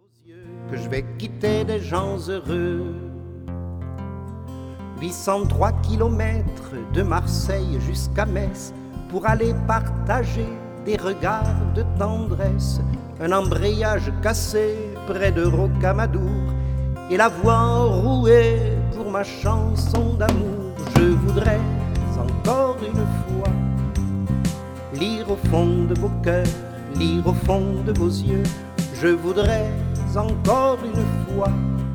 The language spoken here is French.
Que je vais quitter des gens heureux. 803 kilomètres de Marseille jusqu'à Metz pour aller partager des regards de tendresse, un embrayage cassé près de Rocamadour et la voix enrouée pour ma chanson d'amour. Je voudrais encore une fois lire au fond de vos cœurs, lire au fond de vos yeux. Je voudrais encore une fois